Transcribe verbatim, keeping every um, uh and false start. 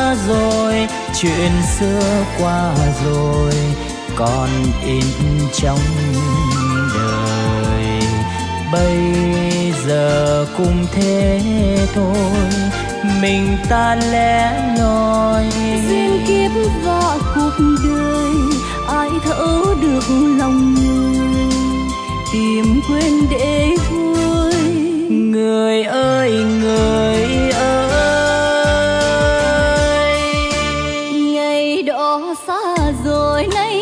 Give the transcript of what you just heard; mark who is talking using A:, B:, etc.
A: xa rồi, chuyện xưa qua rồi còn in trong đời. Bây giờ cũng thế thôi, mình ta lẻ loi.
B: Duyên kiếp và cuộc đời, ai thấu được lòng người, tìm quên để vui.
A: Người ơi người ơi,
B: ngày đó xa rồi nay